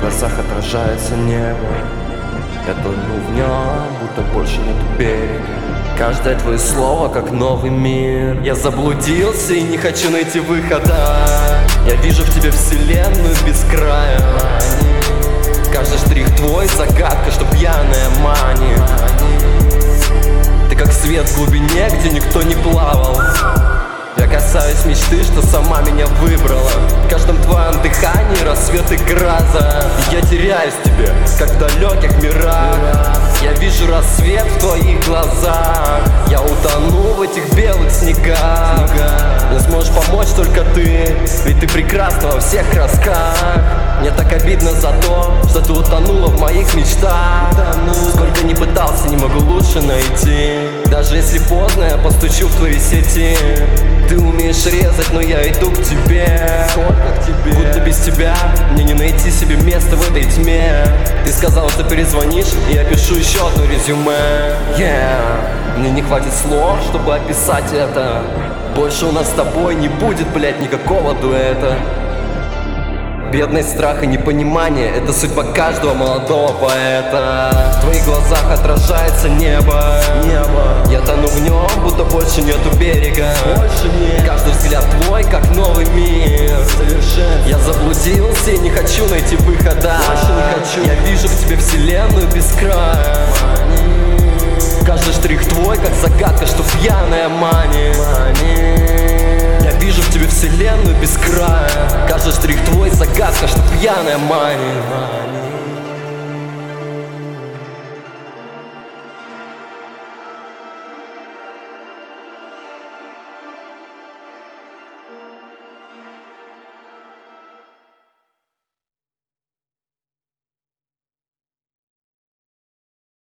глазах отражается небо. Я тону в нем, будто больше нет берега. Каждое твое слово как новый мир. Я заблудился и не хочу найти выхода. Я вижу в тебе вселенную без края. Каждый штрих твой загадка, что пьяная манит. Ты как свет в глубине, где никто не плавал. Я касаюсь мечты, что сама меня выбрала. В каждом твоем дыхании рассвет и гроза. И я теряюсь в тебе, как в далеких мирах. Я вижу рассвет в твоих глазах. Я утону в этих белых снегах. Мне сможешь помочь только ты, ведь ты прекрасна во всех красках. Мне так обидно за то, что ты утонула в моих мечтах. Сколько не пытался, не могу лучше найти. Даже если поздно, я постучу в твои сети. Ты умеешь резать, но я иду к тебе. Будто без тебя мне не найти себе места в этой тьме. Ты сказал, что перезвонишь, и я пишу еще одно резюме. Мне не хватит слов, чтобы описать это. Больше у нас с тобой не будет, блять, никакого дуэта. Бедность, страх и непонимание — это судьба каждого молодого поэта. В твоих глазах отражается небо. Я тону в нем, будто больше нету берега. Каждый взгляд твой, как новый мир. Я заблудился и не хочу найти выхода. Я вижу в тебе вселенную без края. Каждый штрих твой, как загадка, что пьяная манит. Я вижу в тебе вселенную без края. Каждый штрих твой загадка, что пьяная манит.